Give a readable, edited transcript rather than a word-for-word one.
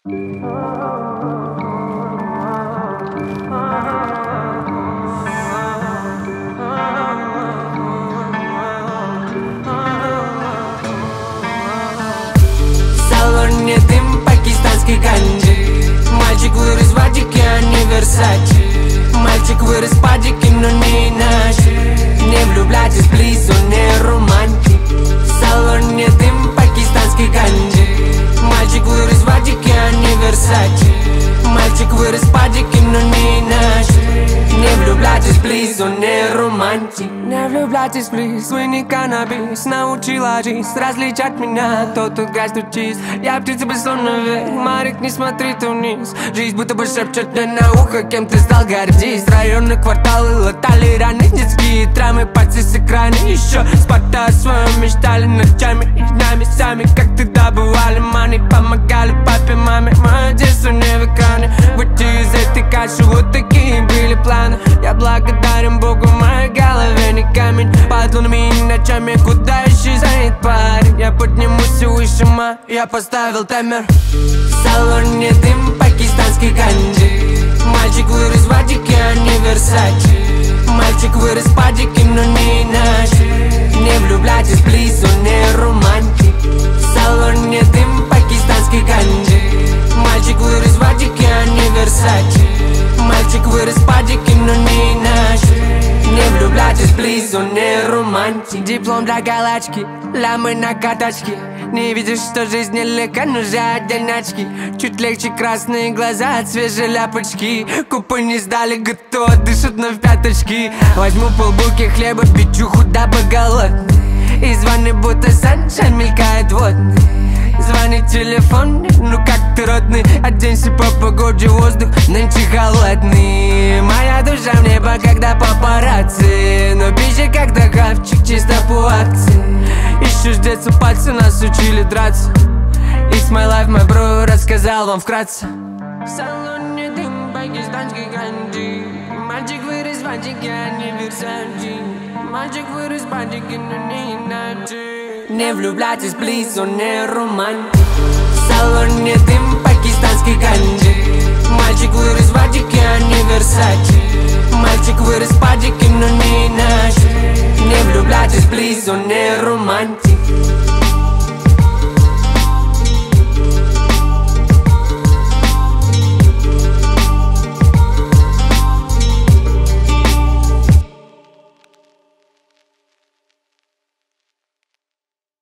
салоне дым пакистанской ганджи. Мальчик вырос в Адике, а не Версачи. Мальчик вырос в Падике, но не иначе. Не влюбляйтесь, плиз, он не романтик. В салоне дым пакистанской ганджи. Мальчик вырос в Адике, а не Версачи. Мальчик вырос в Падике, но не иначе. Не влюбляйтесь, плиз, он не романтик. Не влюбляйтесь, плиз, вы не каннабис. Научила жизнь различать меня, кто тут грязь, тут чист. Я птица бессонная вверх, Марик, не смотри ты вниз. Жизнь будто бы шепчет мне на ухо, кем ты стал, гордись. Районные кварталы латали раны, детские травмы, пальцы с экрана. Еще спорта о своем мечтали ночами и днями сами. Как тогда бывали мани, помогали папе, маме. Мое детство не в экране, выйти из этой каши, вот такие были планы. Я благодарен Богу, в моей голове не камень. Под лунами и ночами, куда исчезает парень. Я поднимусь и выше, я поставил таймер. В салоне дым пакистанской ганджи. Мальчик вырос в Адике, а не Версачи. Мальчик вырос в Падике, но не иначе. Не влюбляйтесь, плиз, он не романтик. В салоне дым пакистанской ганджи. Мальчик вырос в Адике, а не Версачи. Мальчик вырос в Падике, но не иначе. Не влюбляйтесь, плиз, он не романтик. Диплом для галочки, лямы на каточке. Не видишь, что жизнь нелегка, нужны отдельные очки. Чуть легче красные глаза от свежей ляпочки. Купы не сдали, готово, дышат на пяточки. Возьму полбулки хлеба, бичуху, дабы голодный. Из ванны будто саншайн мелькает водный. Звонит телефон, ну как ты, родный? Оденься по погоде, воздух нынче холодный. Моя душа в небо, когда папарацци. Но пища как хавчик, чисто по акции. Еще с детства пальцы нас учили драться. It's my life, my bro, рассказал вам вкратце. В салоне дым пакистанской ганджи. Мальчик вырос в Адике, а не Версачи. Мальчик вырос в Падике, но не иначе. Не влюбляйтесь, плиз, он не романтик. В салоне дым пакистанской ганджи. Мальчик вырос в Адике, а не Версачи. Мальчик вырос в Падике, но не иначе. Не влюбляйтесь, плиз, он не романтик.